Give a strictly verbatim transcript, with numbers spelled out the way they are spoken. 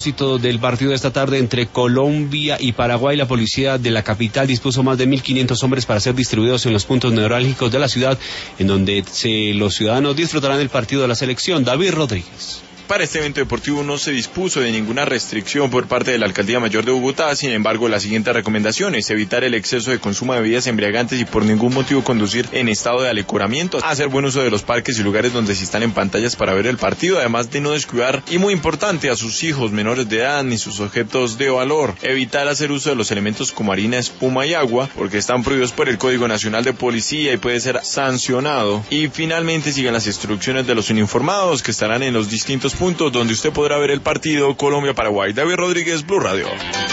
propósito del partido de esta tarde entre Colombia y Paraguay, la policía de la capital dispuso más de mil quinientos hombres para ser distribuidos en los puntos neurálgicos de la ciudad, en donde se, los ciudadanos disfrutarán del partido de la selección. David Rodríguez. Para este evento deportivo no se dispuso de ninguna restricción por parte de la Alcaldía Mayor de Bogotá. Sin embargo, la siguiente recomendación es evitar el exceso de consumo de bebidas embriagantes y por ningún motivo conducir en estado de alecoramiento, hacer buen uso de los parques y lugares donde se están en pantallas para ver el partido, además de no descuidar, y muy importante, a sus hijos menores de edad ni sus objetos de valor, evitar hacer uso de los elementos como harina, espuma y agua, porque están prohibidos por el Código Nacional de Policía y puede ser sancionado. Y finalmente sigan las instrucciones de los uniformados que estarán en los distintos puntos donde usted podrá ver el partido Colombia-Paraguay. David Rodríguez, Blue Radio.